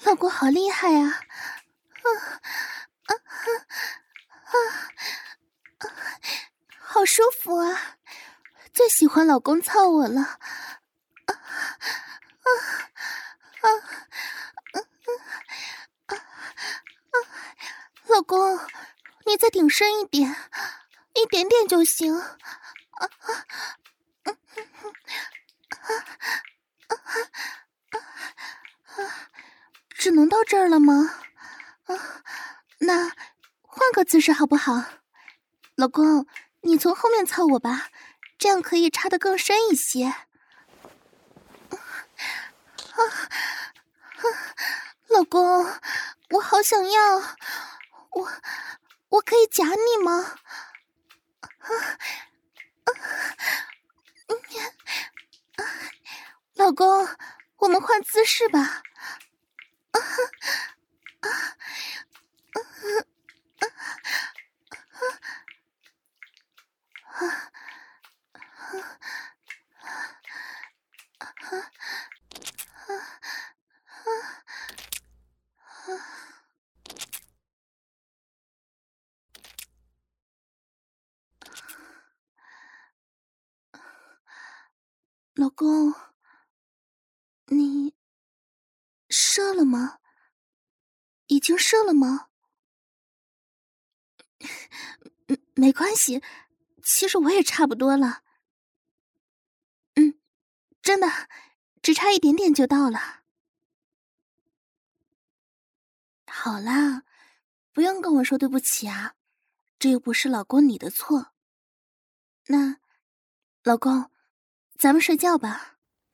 老公好厉害啊！好舒服啊！最喜欢老公操我了。老公，你再顶深一点，一点点就行。只能到这儿了吗？那换个姿势好不好？老公，你从后面操我吧，这样可以插得更深一些。老公，我好想要，我可以夹你吗？老公，我们换姿势吧。老公，你射了吗？已经射了吗？没关系，其实我也差不多了。真的，只差一点点就到了。好啦，不用跟我说对不起啊，这又不是老公你的错。那，老公，咱们睡觉吧。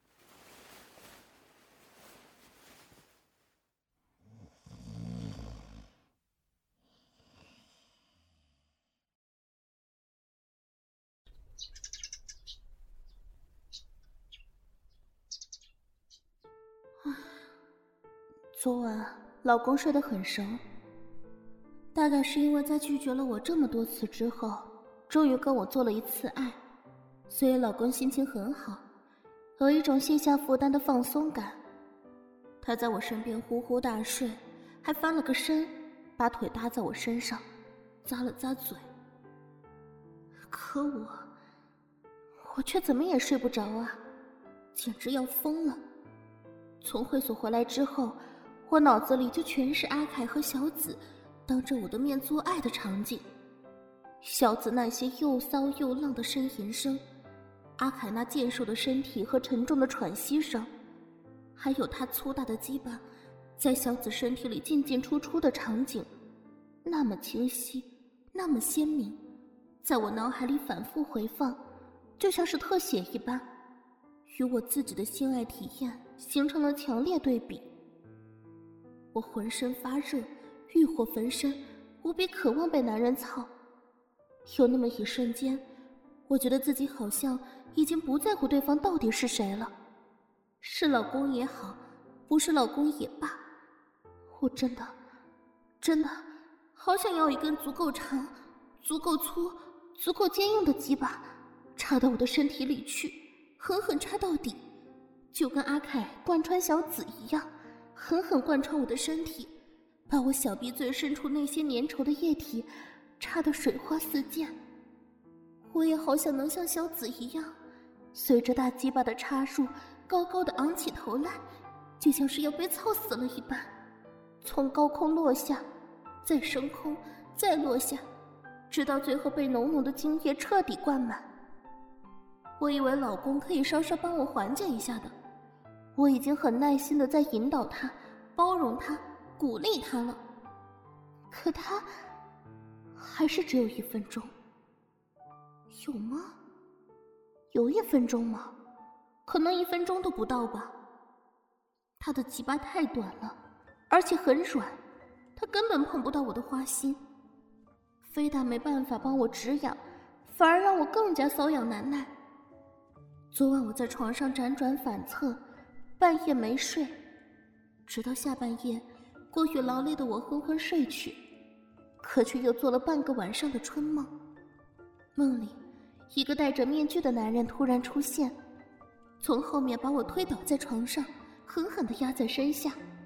昨晚老公睡得很熟，大概是因为在拒绝了我这么多次之后，终于跟我做了一次爱，所以老公心情很好，有一种卸下负担的放松感。他在我身边呼呼大睡，还翻了个身，把腿搭在我身上，咂了咂嘴。可我却怎么也睡不着啊，简直要疯了。从会所回来之后，我脑子里就全是阿凯和小紫当着我的面做爱的场景。小紫那些又骚又浪的呻吟声，阿凯那健硕的身体和沉重的喘息声，还有他粗大的鸡巴在小紫身体里进进出出的场景，那么清晰，那么鲜明，在我脑海里反复回放，就像是特写一般，与我自己的性爱体验形成了强烈对比。我浑身发热，欲火焚身，无比渴望被男人操。有那么一瞬间，我觉得自己好像已经不在乎对方到底是谁了，是老公也好，不是老公也罢，我真的好想要一根足够长、足够粗、足够坚硬的鸡巴，插到我的身体里去，狠狠插到底，就跟阿凯贯穿小紫一样，狠狠贯穿我的身体，把我小臂最深处那些粘稠的液体插得水花四溅。我也好想能像小紫一样，随着大鸡巴的插入，高高的昂起头来，就像是要被操死了一般，从高空落下，再升空，再落下，直到最后被浓浓的精液彻底灌满。我以为老公可以稍稍帮我缓解一下的，我已经很耐心地在引导他，包容他，鼓励他了，可他还是只有1分钟。有吗？有1分钟吗？可能1分钟都不到吧。他的鸡巴太短了，而且很软，他根本碰不到我的花心，非但没办法帮我止痒，反而让我更加瘙痒难耐。昨晚我在床上辗转反侧，半夜没睡，直到下半夜，过于劳累的我昏昏睡去，可却又做了半个晚上的春梦。梦里，一个戴着面具的男人突然出现，从后面把我推倒在床上，狠狠地压在身下。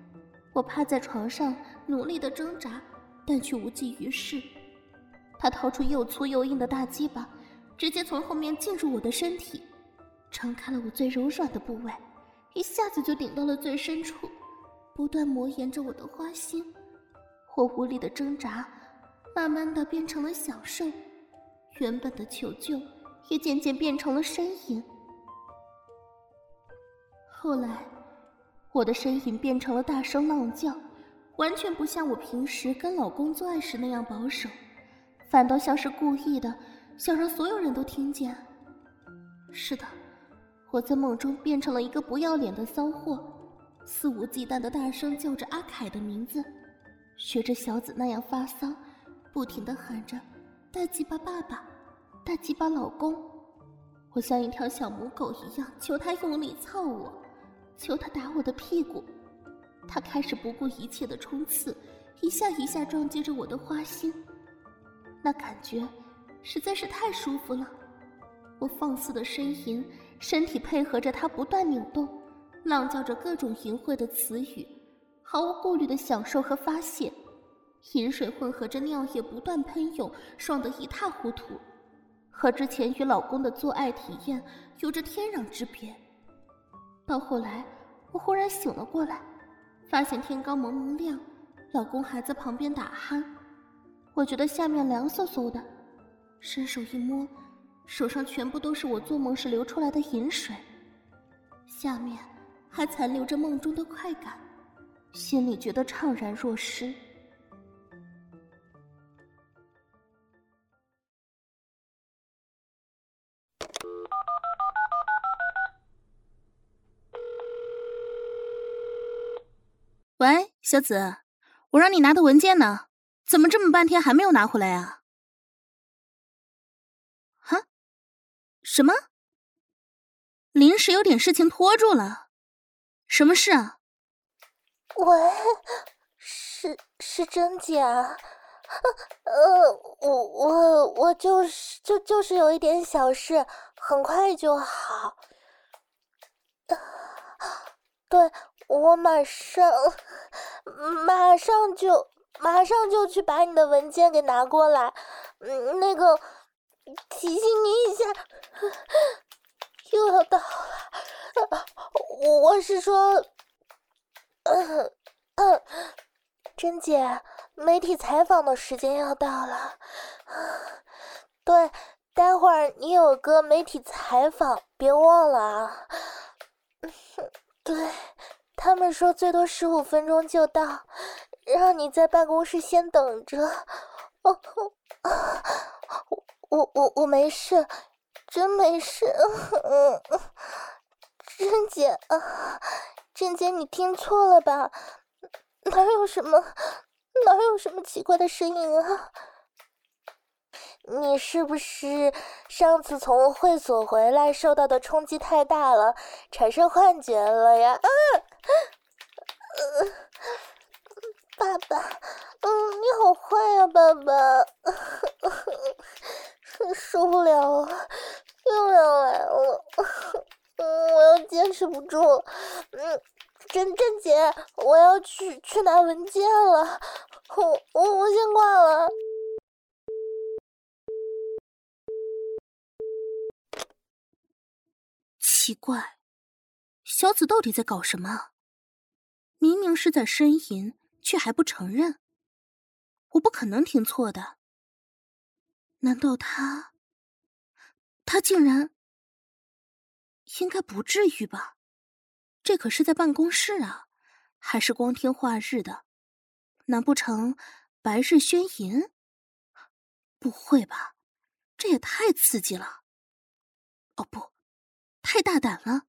我趴在床上努力的挣扎，但却无济于事。他掏出又粗又硬的大鸡巴，直接从后面进入我的身体，撑开了我最柔软的部位，一下子就顶到了最深处，不断磨研着我的花心。我无力的挣扎慢慢的变成了享受，原本的求救也渐渐变成了呻吟。后来我的呻吟变成了大声浪叫，完全不像我平时跟老公做爱时那样保守，反倒像是故意的想让所有人都听见。是的，我在梦中变成了一个不要脸的骚货，肆无忌惮的大声叫着阿凯的名字，学着小紫那样发骚，不停地喊着大鸡巴爸爸，大鸡巴老公。我像一条小母狗一样求他用力操我，求他打我的屁股。他开始不顾一切的冲刺，一下一下撞击着我的花心，那感觉实在是太舒服了。我放肆的呻吟，身体配合着他不断扭动，浪叫着各种淫秽的词语，毫无顾虑的享受和发泄。饮水混合着尿液不断喷涌，爽得一塌糊涂，和之前与老公的做爱体验有着天壤之别。到后来我忽然醒了过来，发现天刚蒙蒙亮，老公还在旁边打鼾。我觉得下面凉飕飕的，伸手一摸，手上全部都是我做梦时流出来的饮水，下面还残留着梦中的快感，心里觉得怅然若失。 喂，小紫，我让你拿的文件呢？怎么这么半天还没有拿回来啊？哈？什么？临时有点事情拖住了？什么事啊？ 喂，是甄姐啊？我就是有一点小事，很快就好。对，我马上就去把你的文件给拿过来。那个提醒你一下，又要到了。我是说，甄姐，媒体采访的时间要到了。对，待会儿你有个媒体采访，别忘了啊。对，他们说最多15分钟就到，让你在办公室先等着。我没事，真没事。甄姐，你听错了吧？哪有什么奇怪的声音啊？你是不是上次从会所回来受到的冲击太大了，产生幻觉了呀？爸爸，你好坏呀，爸爸，受不了了，又要来了，我要坚持不住了。甄姐，我要去拿文件了，我先挂了。 奇怪，小紫到底在搞什么？明明是在呻吟，却还不承认。我不可能听错的。难道他竟然……应该不至于吧？这可是在办公室啊，还是光天化日的？难不成白日宣淫？不会吧，这也太刺激了。哦不，太大胆了。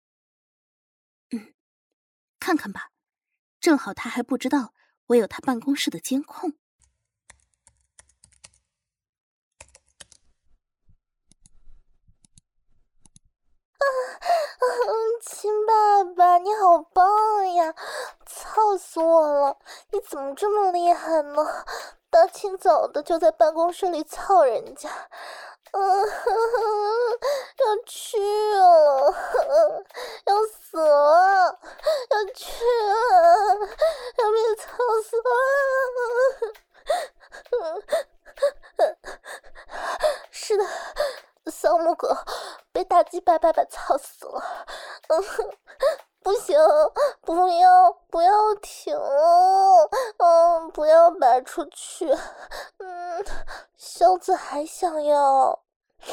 看看吧，正好他还不知道我有他办公室的监控。 亲爸爸，你好棒呀！操死我了！你怎么这么厉害呢？大清早的就在办公室里操人家，要去了，要死了，要去了，要被不行，不要停，不要拔出去，小子还想要，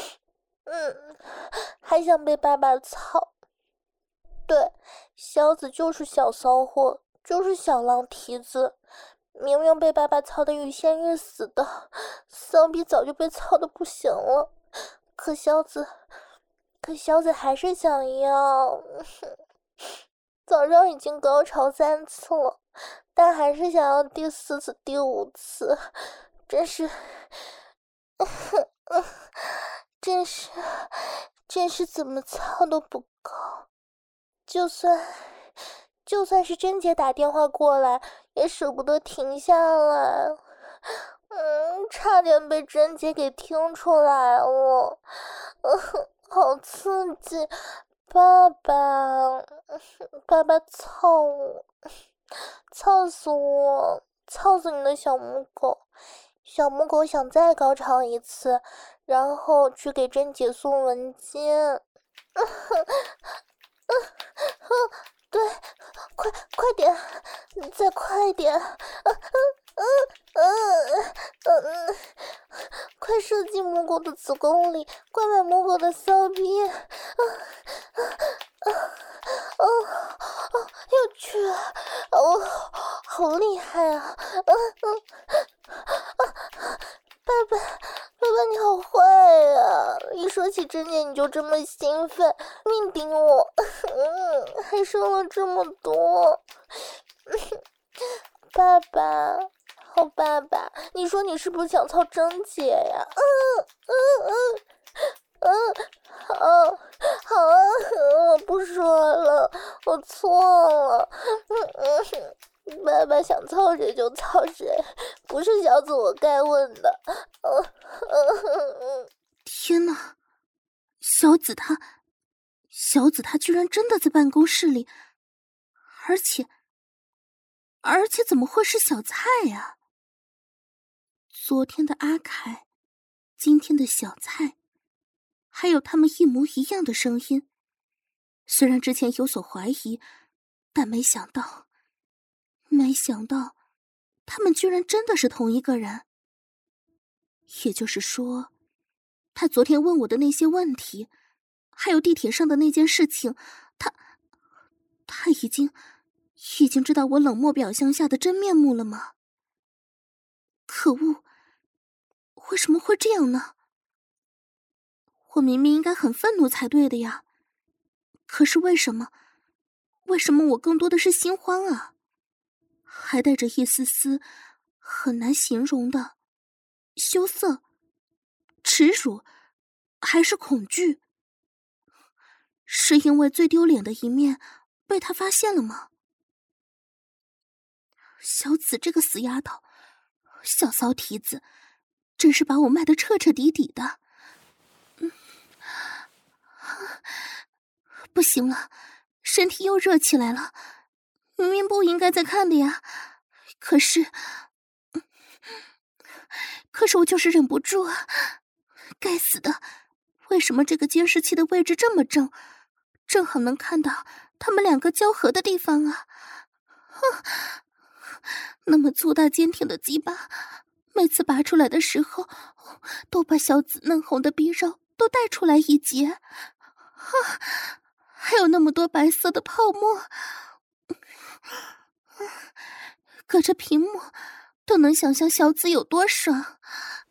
还想被爸爸操。对，小子就是小骚货，就是小狼蹄子，明明被爸爸操得欲仙欲死的，骚逼早就被操得不行了，可小子还是想要。早上已经高潮3次了，但还是想要第4次、第5次，真是怎么操都不够。就算是贞姐打电话过来，也舍不得停下来。差点被贞姐给听出来了，好刺激！爸爸操我，操死我，操死你的小母狗！小母狗想再高潮一次，然后去给贞姐送文件。对，快点，再快点！快射进母狗的子宫里，快把母狗的骚逼！要去！好厉害啊！爸爸你好坏呀！一说起贞姐你就这么兴奋，命顶我，还生了这么多。爸爸，好爸爸，你说你是不是想操贞姐呀？好啊，我不说了，我错了。爸爸想操谁就操谁，不是小子我该问的。 天哪，小子他居然真的在办公室里，而且怎么会是小蔡呀？昨天的阿凯，今天的小蔡，还有他们一模一样的声音。虽然之前有所怀疑，但没想到他们居然真的是同一个人。也就是说，他昨天问我的那些问题，还有地铁上的那件事情，他已经知道我冷漠表象下的真面目了吗？可恶，为什么会这样呢？我明明应该很愤怒才对的呀，可是为什么我更多的是心慌啊？还带着一丝丝很难形容的羞涩、耻辱，还是恐惧？是因为最丢脸的一面被他发现了吗？小紫这个死丫头，小骚蹄子，真是把我卖得彻彻底底的。不行了，身体又热起来了，明明不应该再看的呀，可是我就是忍不住啊！该死的，为什么这个监视器的位置这么正好能看到他们两个交合的地方啊？那么粗大坚挺的鸡巴，每次拔出来的时候，都把小紫嫩红的逼肉都带出来一截，还有那么多白色的泡沫，隔着屏幕都能想象小紫有多爽。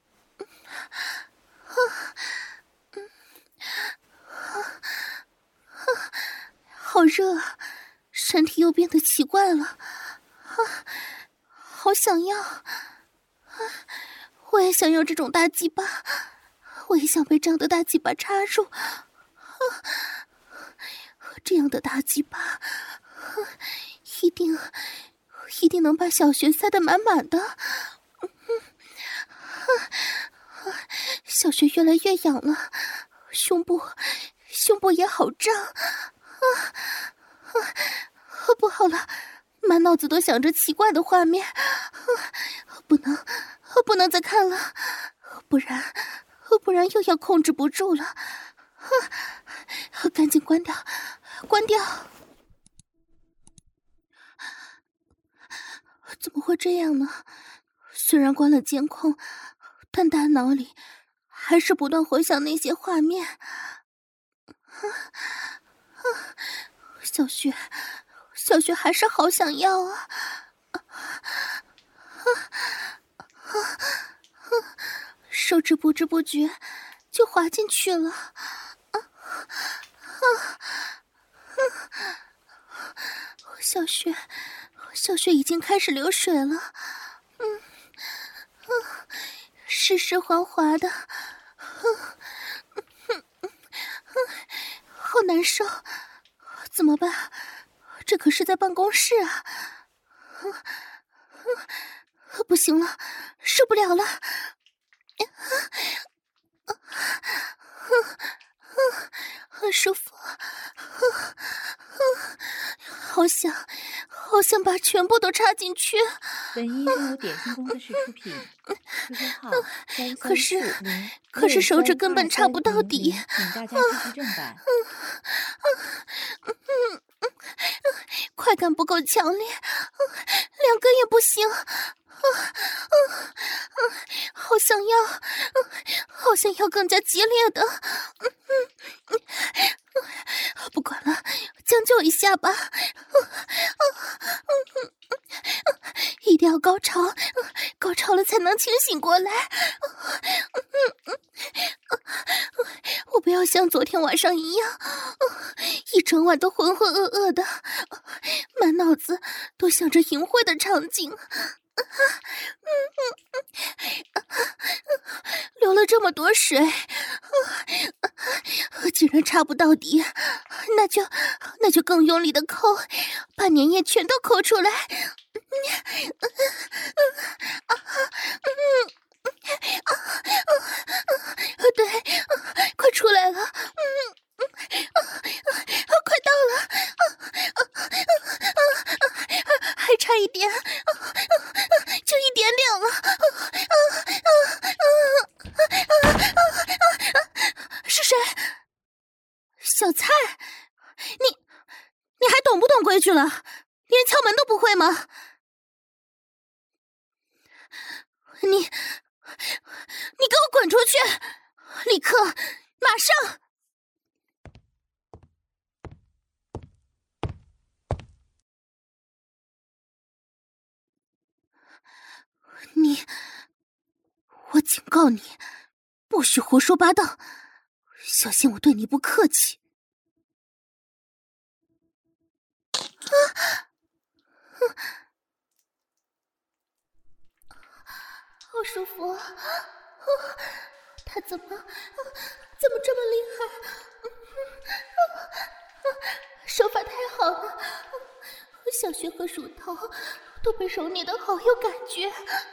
好热啊，身体又变得奇怪了，好想要，我也想要这种大鸡巴，我也想被这样的大鸡巴插入，这样的大鸡巴，一定能把小穴塞得满满的。小穴越来越痒了，胸部也好胀不好了，满脑子都想着奇怪的画面，不能再看了，不然又要控制不住了，赶紧关掉关掉。怎么会这样呢？虽然关了监控，但大脑里还是不断回想那些画面。小雪还是好想要啊！手指不知不觉就滑进去了。小雪已经开始流水了。湿湿滑滑的，好难受，怎么办？这可是在办公室啊！不行了，受不了了！很舒服，好想把全部都插进去。 本音由点心工作室出品，QQ 号可是手指根本插不到底， 请大家支持正版。 快感不够强烈，两根也不行。好想要更加激烈的。不管了，将就一下吧。一定要高潮，高潮了才能清醒过来。我不要像昨天晚上一样，一整晚都浑浑噩噩的，满脑子都想着淫秽的场景。流了这么多水，竟然插不到底，那就更用力的抠，把粘液全都抠出来。对，快出来了，快到了，还差一点，就一点点了。是谁？小蔡，你还懂不懂规矩了？连敲门都不会吗？你给我滚出去！立刻，马上！我警告你，不许胡说八道，小心我对你不客气。好舒服啊！他怎么这么厉害？手法太好了，小穴和乳头都被揉捏得好有感觉，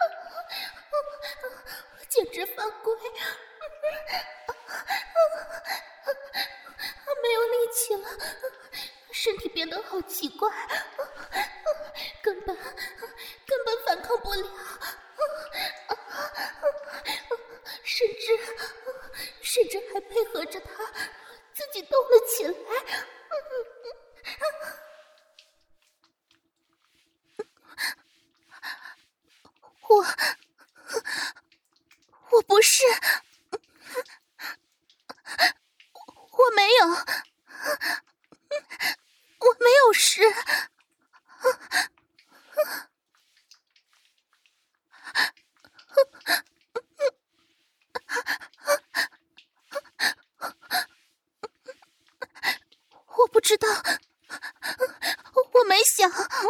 简直犯规！没有力气了，身体变得好奇怪，根本反抗不了，甚至还配合着他自己动了起来。我不是，我没有事。我不知道，我没想。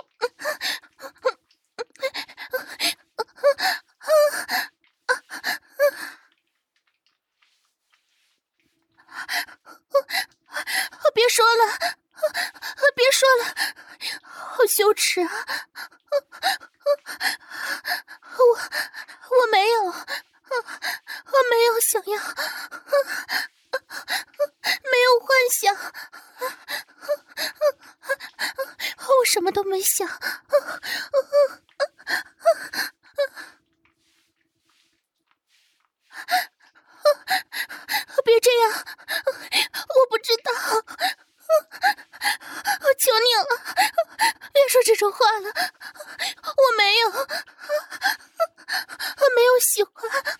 别说了，好羞耻啊！我没有想要，没有幻想，我什么都没想。别这样，我不知道。 说话了，我没有喜欢，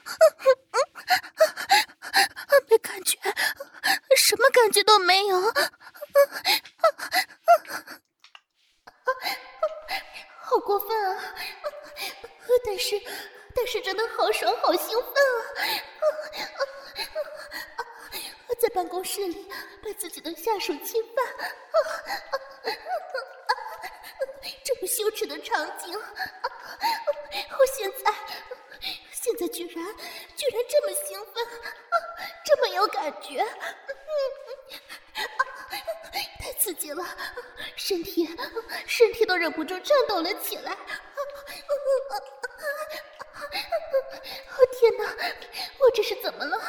没感觉，什么感觉都没有。 好过分啊！但是真的好爽，好兴奋啊！在办公室里被自己的下属侵犯，这么羞耻的场景，我现在居然这么兴奋，这么有感觉，太刺激了，身体都忍不住颤抖了起来。哦天哪，我这是怎么了？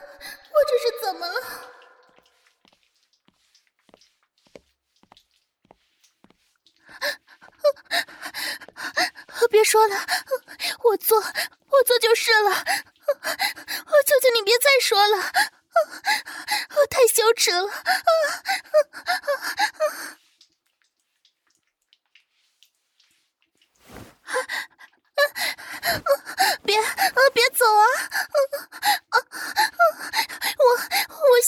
别说了，我做就是了，求求你别再说了，我太羞耻了。别走啊！我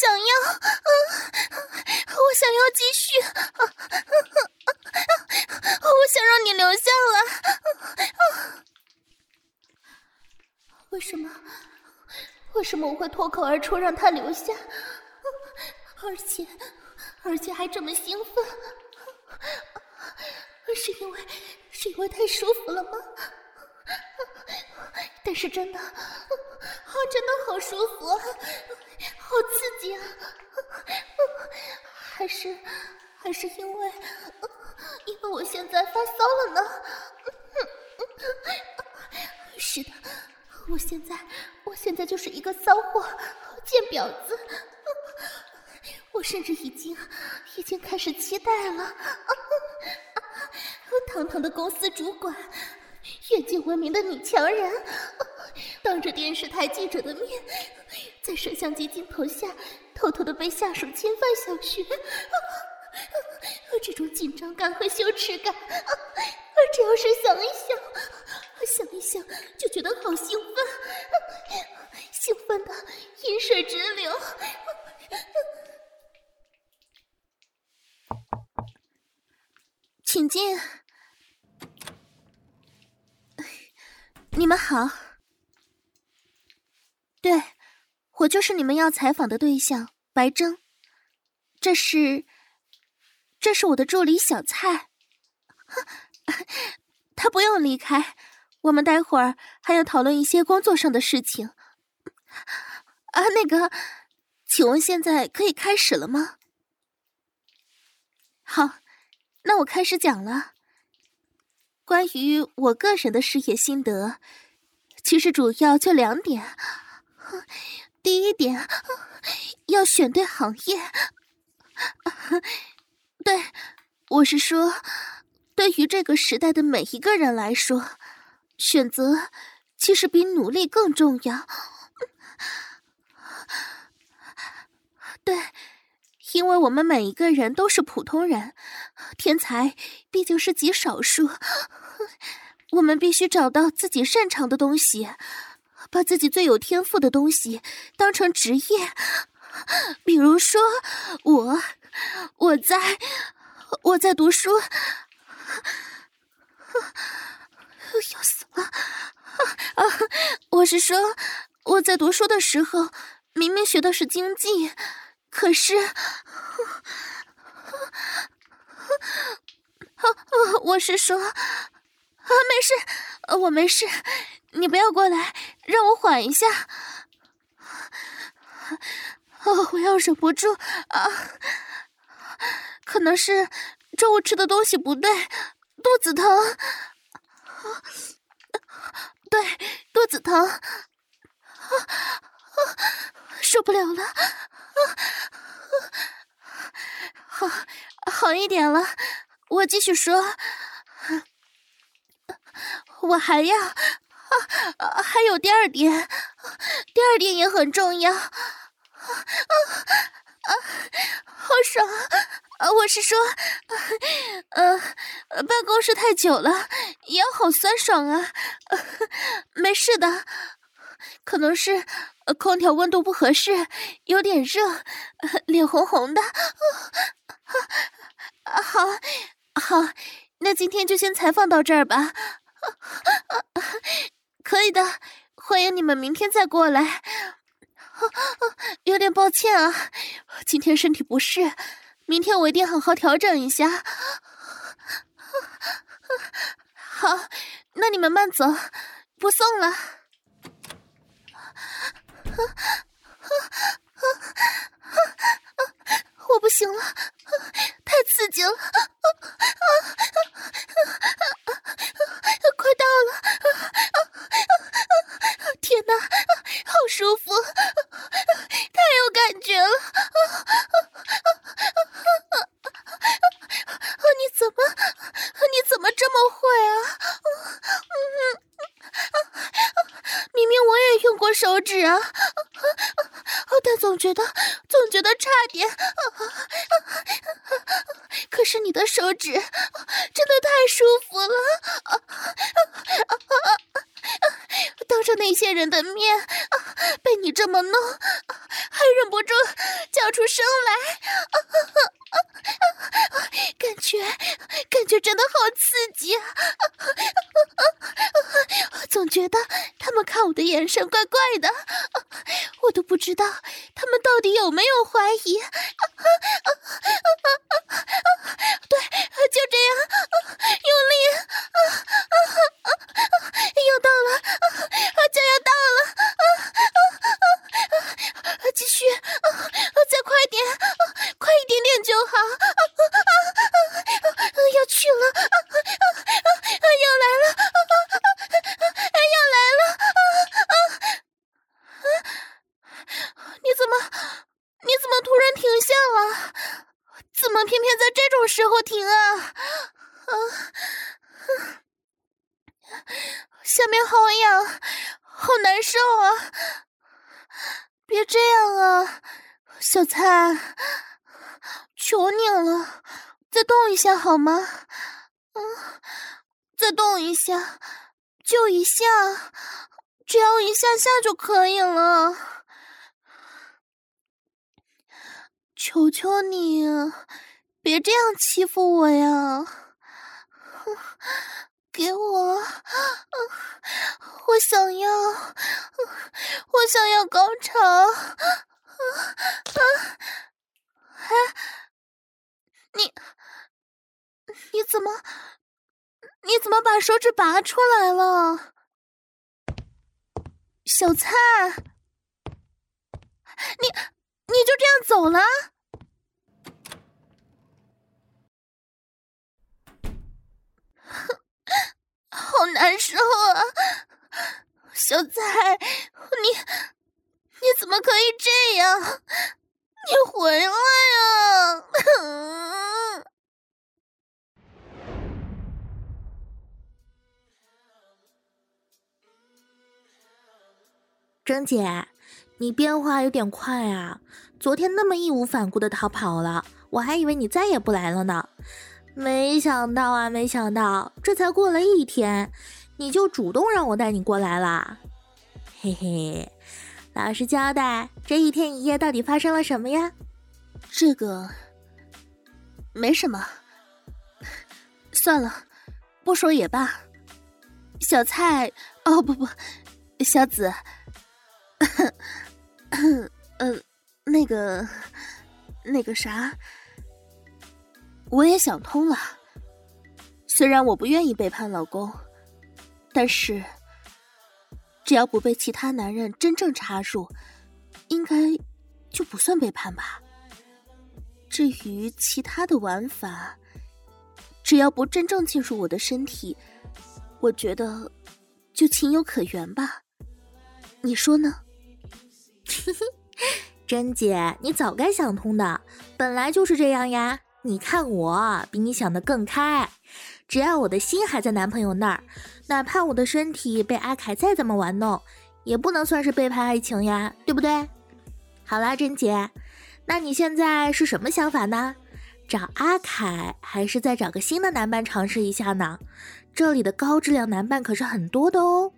想要继续，我想让你留下来。 为什么我会脱口而出让他留下？而且还这么兴奋？是因为太舒服了吗？但是真的好舒服啊，好刺激啊！还是因为我现在发骚了呢？是的，我现在就是一个骚货，贱婊子。我甚至已经开始期待了。堂堂的公司主管，远近闻名的女强人，当着电视台记者的面，在摄像机镜头下偷偷的被下属侵犯小学，这种紧张感和羞耻感，只要是想一想就觉得好兴奋，兴奋的饮水直流。 请进。你们好。对，我就是你们要采访的对象，白征。这是我的助理小蔡。他不用离开，我们待会儿还要讨论一些工作上的事情。那个，请问现在可以开始了吗？好，那我开始讲了。关于我个人的事业心得，其实主要就2点。第一点，要选对行业。对，我是说，对于这个时代的每一个人来说，选择其实比努力更重要。对，因为我们每一个人都是普通人，天才毕竟是极少数。我们必须找到自己擅长的东西，把自己最有天赋的东西当成职业。比如说，我在读书，要死了！我是说，我在读书的时候，明明学的是经济，可是，我是说，没事，我没事，你不要过来，让我缓一下。我要忍不住啊！可能是中午吃的东西不对，肚子疼。对，肚子疼，受不了了。好一点了，我继续说。我还有第2点，第2点也很重要。好爽！我是说， 办公室太久了，腰好酸爽啊。没事的，可能是空调温度不合适，有点热，脸红红的。好，那今天就先采访到这儿吧。可以的，欢迎你们明天再过来。有点抱歉啊，今天身体不适，明天我一定好好调整一下。好，那你们慢走，不送了。我不行了，太刺激了，快到了！天哪，好舒服，太有感觉了！你怎么这么会啊？明明我也用过手指啊，但总觉得差点。可是你的手指真的太舒服了，当着那些人的面被你这么弄，还忍不住叫出声来，感觉真的好刺激啊！总觉得他们看我的眼神怪怪的，我都不知道他们到底有没有怀疑。对，就这样，用力，要到了，就要到了，继续，再快点，快一点点就好。要去了，要来了，要来了！你怎么突然停下了？怎么偏偏在这种时候停啊？下面好痒，好难受啊！别这样啊，小蔡，求你了，再动一下好吗？再动一下，就一下，只要一下下就可以了。求求你，别这样欺负我呀！给我，我想要高潮！你怎么把手指拔出来了？小蔡，你就这样走了？好难受啊！小蔡，你怎么可以这样？你回来啊！ 珍姐，你变化有点快啊！昨天那么义无反顾的逃跑了，我还以为你再也不来了呢。没想到，这才过了1天，你就主动让我带你过来啦。嘿嘿，老实交代，这1天1夜到底发生了什么呀？ 这个没什么，算了，不说也罢。小蔡，哦不，小紫，那个啥，我也想通了。虽然我不愿意背叛老公，但是只要不被其他男人真正插入，应该就不算背叛吧。至于其他的玩法，只要不真正进入我的身体，我觉得就情有可原吧。你说呢？ 珍姐，你早该想通的，本来就是这样呀。你看我比你想得更开，只要我的心还在男朋友那儿，哪怕我的身体被阿凯再怎么玩弄，也不能算是背叛爱情呀，对不对？好啦，珍姐，那你现在是什么想法呢？ 找阿凯还是再找个新的男伴尝试一下呢？这里的高质量男伴可是很多的哦。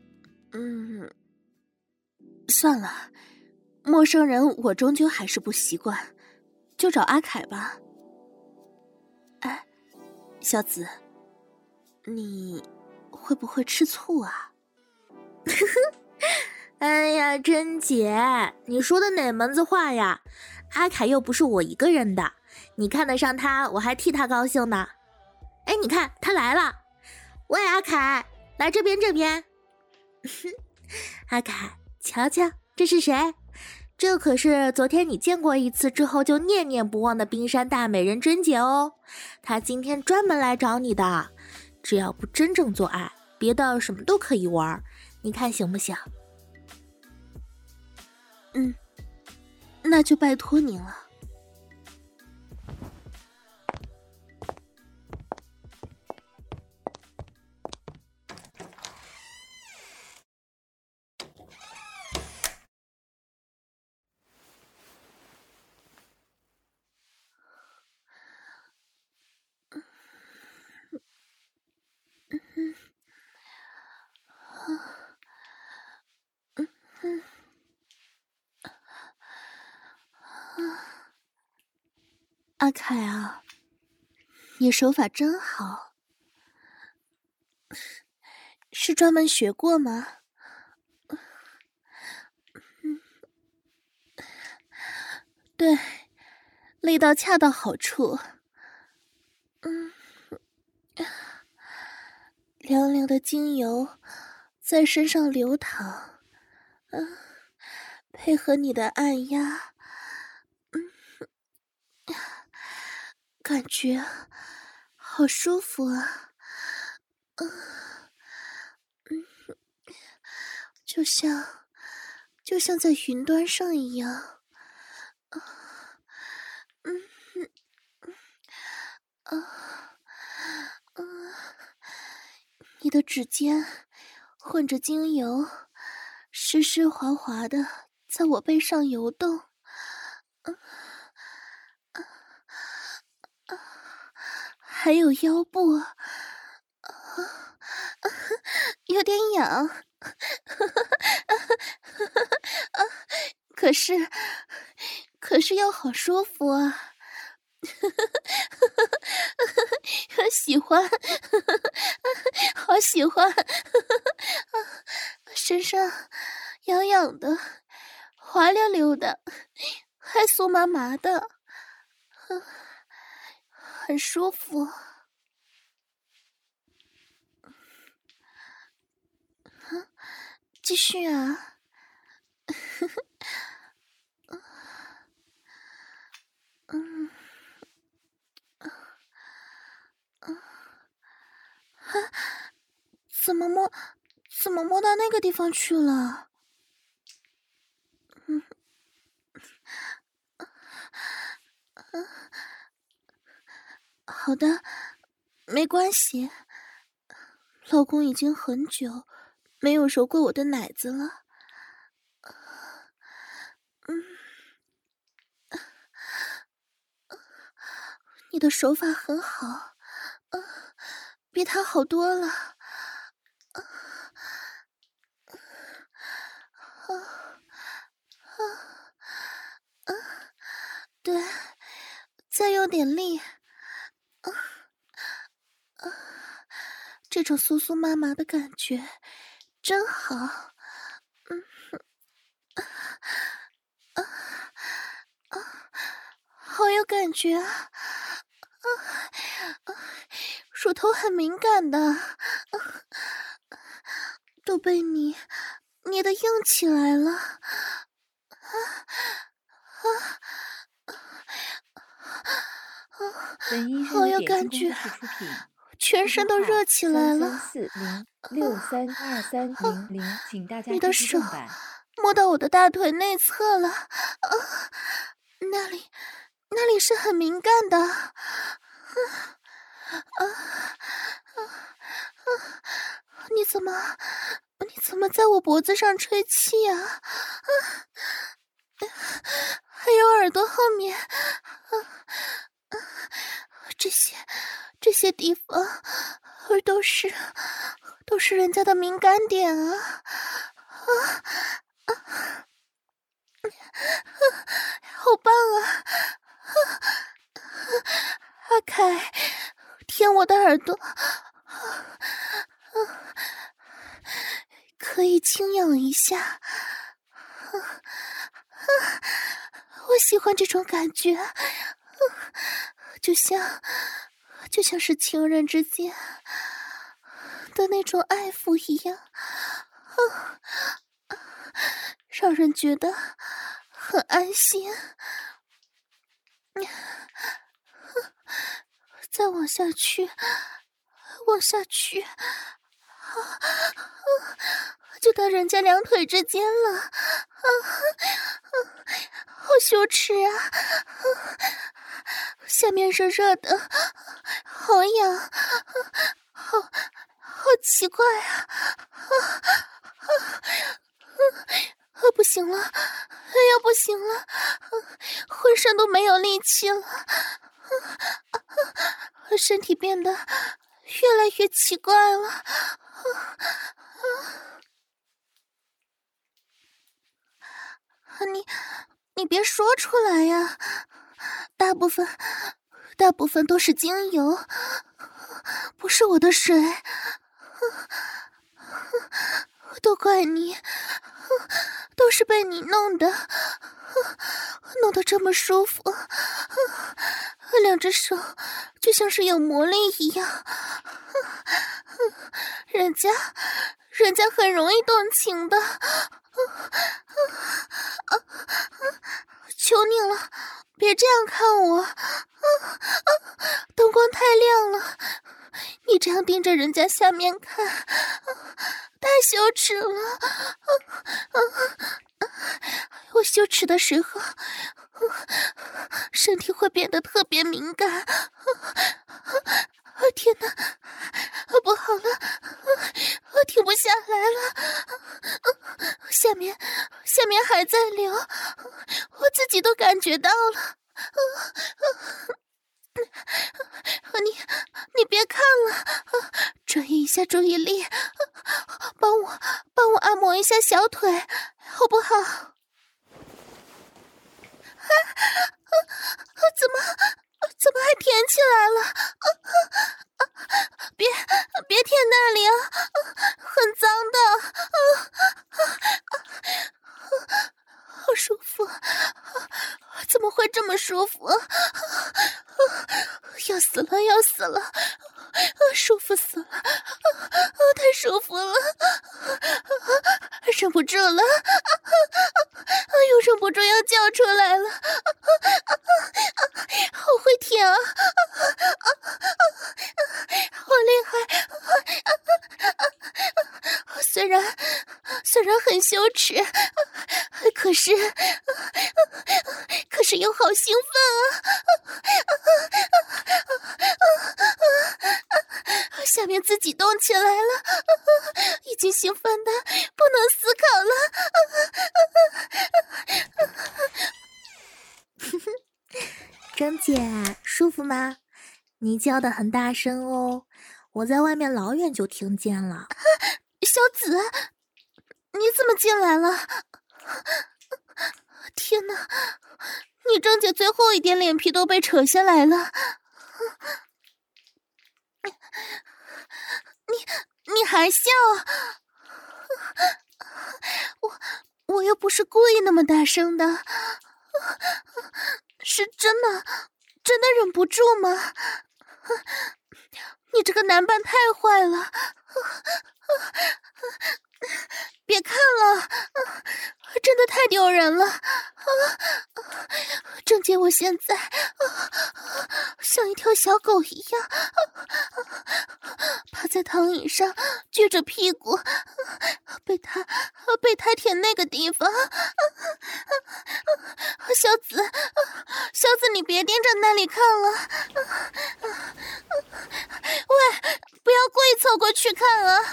算了，陌生人我终究还是不习惯，就找阿凯吧。哎，小紫，你会不会吃醋啊？ 哎呀，珍姐，你说的哪门子话呀？阿凯又不是我一个人的，你看得上他，我还替他高兴呢。哎，你看他来了，喂，阿凯，来这边。阿凯，瞧瞧，这是谁？这可是昨天你见过一次之后就念念不忘的冰山大美人珍姐哦。她今天专门来找你的，只要不真正做爱，别的什么都可以玩，你看行不行？ 那就拜托您了。阿凯啊，你手法真好，是专门学过吗？对，力道恰到好处。凉凉的精油在身上流淌，配合你的按压，感觉好舒服啊！就像在云端上一样。你的指尖混着精油，湿湿滑滑的在我背上游动。还有腰部，有点痒，可是又好舒服啊！喜欢，好喜欢，身上痒痒的，滑溜溜的，还酥麻麻的，很舒服。继续啊！怎么摸到那个地方去了？好的，没关系。老公已经很久没有揉过我的奶子了。你的手法很好，比他好多了。对，再用点力。这种酥酥麻麻的感觉真好。好有感觉啊！乳头很敏感的，都被你捏得硬起来了。好有感觉，全身都热起来了。 请大家你的手摸到我的大腿内侧了，那里是很敏感的。你怎么在我脖子上吹气啊？还有耳朵后面， 些地方都是人家的敏感点啊！好棒啊！阿凯，舔我的耳朵，可以轻咬一下。我喜欢这种感觉，就像是情人之间的那种爱抚一样，让人觉得很安心。再往下去，就到人家两腿之间了，好羞耻啊！下面热热的，好痒，好奇怪啊！不行了，要不行了，浑身都没有力气了，身体变得越来越奇怪了。你别说出来呀，大部分都是精油，不是我的水，都怪你，都是被你弄得这么舒服，两只手就像是有魔力一样，人家很容易动情的，求你了，别这样看我，灯光太亮了，你这样盯着人家下面看，太羞耻了。我羞耻的时候，身体会变得特别敏感。天哪，不好了，我停不下来了，下面还在流，我自己都感觉到了。你别看了，转移一下注意力，帮我按摩一下小腿，好不好？怎么还舔起来了？别舔那里啊，很脏的。好舒服，怎么会这么舒服？要死了，舒服死了，太舒服了，忍不住了，又忍不住要叫出来了，好会舔啊，好厉害，虽然很羞耻，可是又好兴奋啊！下面自己动起来了，已经兴奋的不能思考了。张姐，舒服吗？你叫得很大声哦，我在外面老远就听见了。 小紫，你怎么进来了？天哪，你张姐最后一点脸皮都被扯下来了。你还笑？我又不是故意那么大声的，是真的忍不住吗？你这个男伴太坏了，别看了，真的太丢人了。郑姐，我现在像一条小狗一样趴在躺椅上，撅着屁股，被他舔那个地方。小紫，你别盯着那里看了。喂，不要故意凑过去看啊！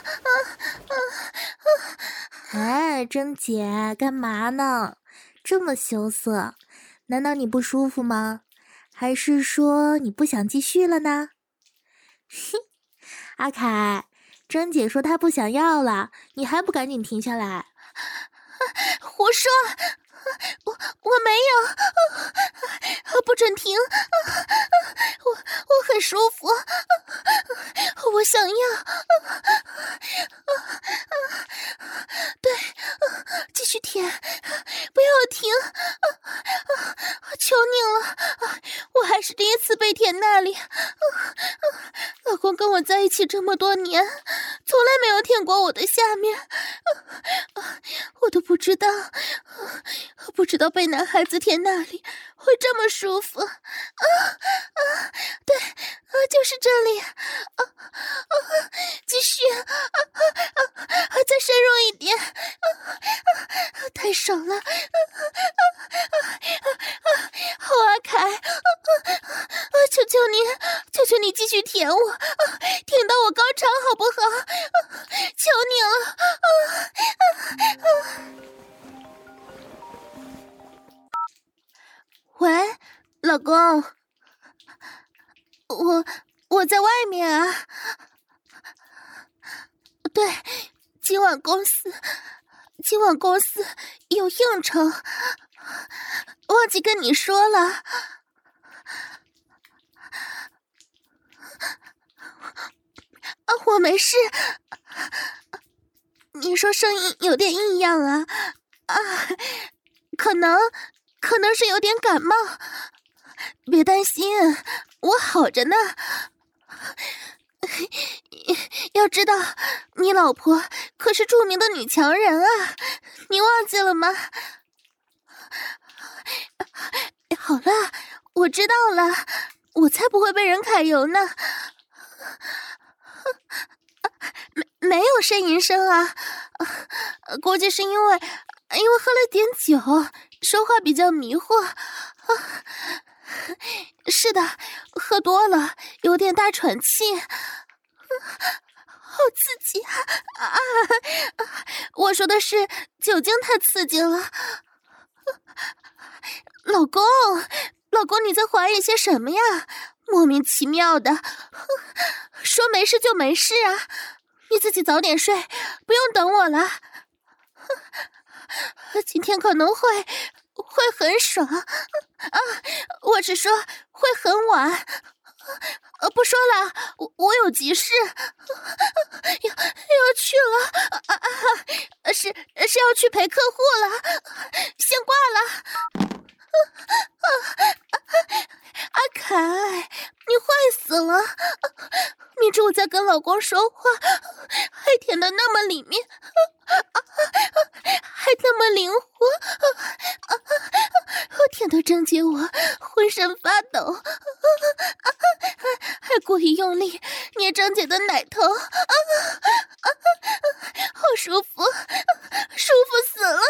哎，珍姐，干嘛呢？这么羞涩，难道你不舒服吗？还是说你不想继续了呢？ 阿凯，珍姐说她不想要了，你还不赶紧停下来？ 胡说！我没有，不准停！我很舒服，我想要。对，继续舔，不要停！求你了，我还是第一次被舔那里。老公跟我在一起这么多年，从来没有舔过我的下面，我都不知道被男孩子舔那里会这么舒服。对，就是这里。继续，再深入一点，太爽了。好阿凯，求求你继续舔我，舔到我高潮好不好？求你了。喂，老公，我在外面啊。对，今晚公司有应酬，忘记跟你说了。我没事。你说声音有点异样啊？可能是有点感冒，别担心，我好着呢。要知道，你老婆可是著名的女强人啊，你忘记了吗？好了，我知道了，我才不会被人揩油呢。没有呻吟声啊，估计是因为喝了点酒，说话比较迷糊。是的，喝多了，有点大喘气。好刺激啊！我说的是酒精太刺激了。老公，你在怀疑些什么呀？莫名其妙的，说没事就没事啊！你自己早点睡，不用等我了。今天可能会很爽啊！我是说会很晚。不说了，我有急事，要去了，是要去陪客户了，先挂了。阿凯，你坏死了！明知我在跟老公说话，还舔得那么里面，还那么灵活，舔得郑姐我浑身发抖，还故意用力捏郑姐的奶头，好舒服，舒服死了！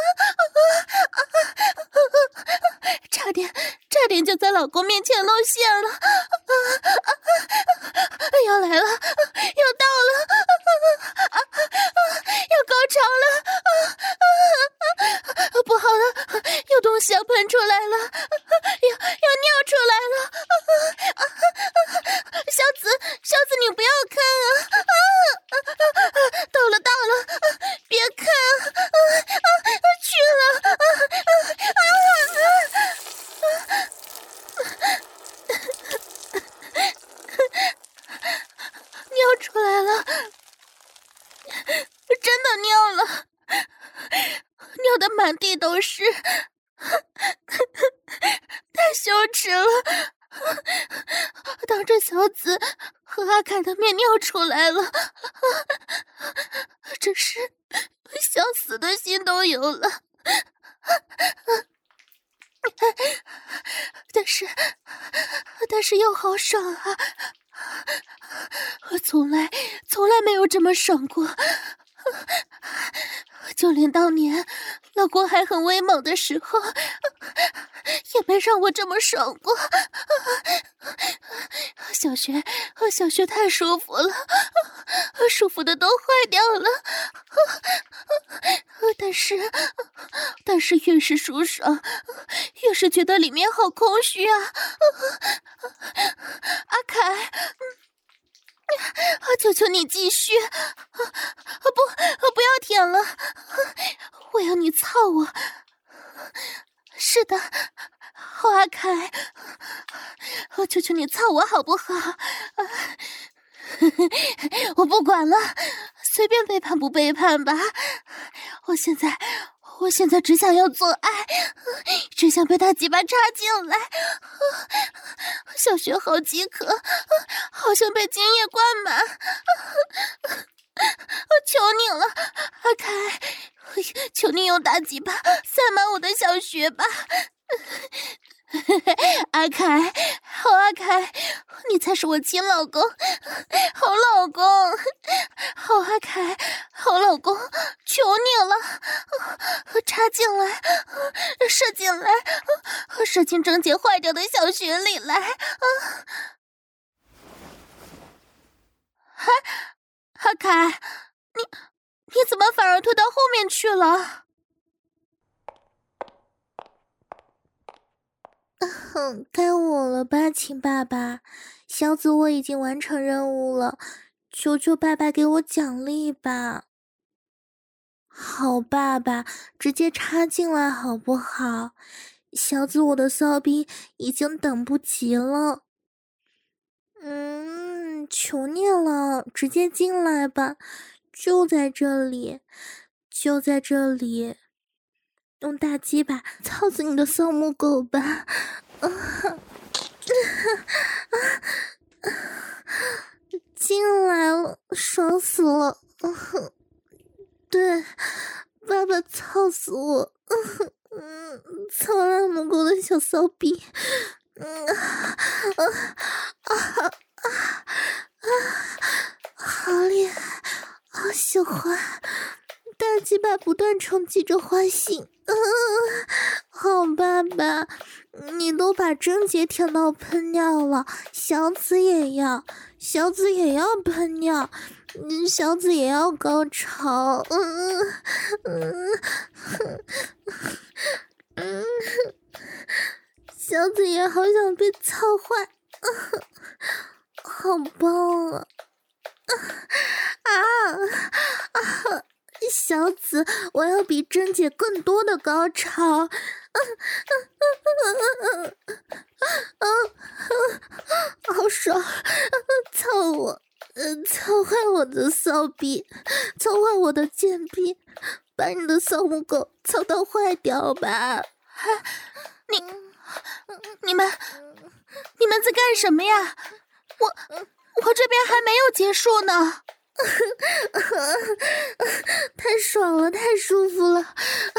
差点就在老公面前露馅了，要来了，要到了，要高潮了，不好了，有东西要喷出来了，要尿出来了，小子你不要看啊，到了，别看去了，尿出来了，真的尿了，尿得满地都是，太羞耻了，当着小紫和阿凯的面尿出来了，真是想死的心都有了。但是又好爽啊！我从来没有这么爽过，就连当年老公还很威猛的时候，也没让我这么爽过。小学太舒服了，舒服的都坏掉了。但是越是舒爽，越是觉得里面好空虚啊！阿凯， 求求你继续！不要舔了，我要你操我！是的，好阿凯，我求求你操我好不好？我不管了，随便背叛不背叛吧。我现在只想要做爱，只想被他鸡巴插进来。小穴好饥渴，好像被精液灌满。求你了，阿凯，求你用大鸡巴塞满我的小穴吧。阿凯，好阿凯，你才是我亲老公，好老公，好阿凯，好老公，求你了，插进来，射进来，射进贞洁坏掉的小穴里来。阿凯，你怎么反而退到后面去了？ 该我了吧，亲爸爸，小紫我已经完成任务了，求求爸爸给我奖励吧。好爸爸，直接插进来好不好？小紫我的骚逼已经等不及了。求你了，直接进来吧，就在这里，就在这里，用大鸡巴操死你的骚母狗吧！进来了，爽死了！对，爸爸操死我！操烂母狗的小骚逼！好厉害，好喜欢，大鸡巴不断冲击着花心。好爸爸，你都把贞洁舔到喷尿了，小紫也要喷尿，小紫也要高潮。小紫也好想被操坏，好棒啊！小紫，我要比贞姐更多的高潮！好爽！操我！操坏我的骚逼，操坏我的贱逼，把你的骚母狗操到坏掉吧！ 你们在干什么呀？我这边还没有结束呢。 太爽了，太舒服了！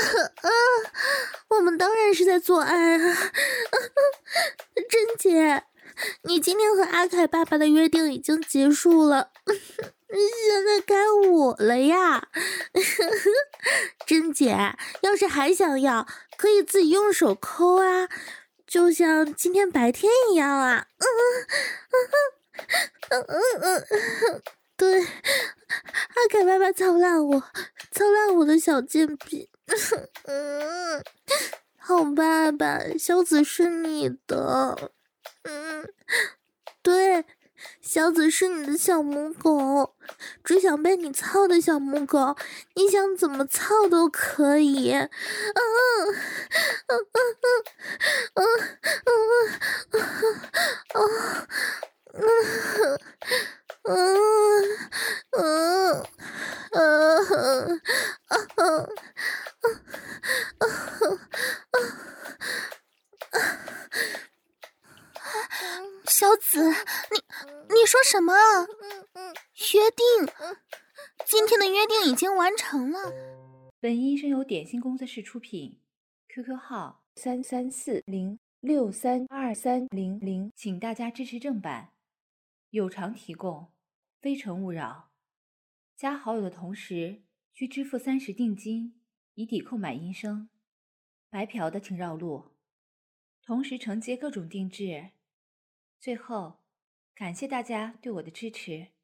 我们当然是在做爱啊！贞姐，你今天和阿凯爸爸的约定已经结束了，现在该我了呀！贞姐，要是还想要，可以自己用手抠啊，就像今天白天一样啊！对，阿凯爸爸操烂我的小贱逼。好爸爸，小紫是你的。对，小紫是你的小母狗，只想被你操的小母狗，你想怎么操都可以。 小紫，你说什么？约定？今天的约定已经完成了。 本音声由点心工作室出品 ，QQ 号33406323000，请大家支持正版，有偿提供，非诚勿扰。加好友的同时需支付30定金，以抵扣买音声。白嫖的请绕路，同时承接各种定制。最后，感谢大家对我的支持。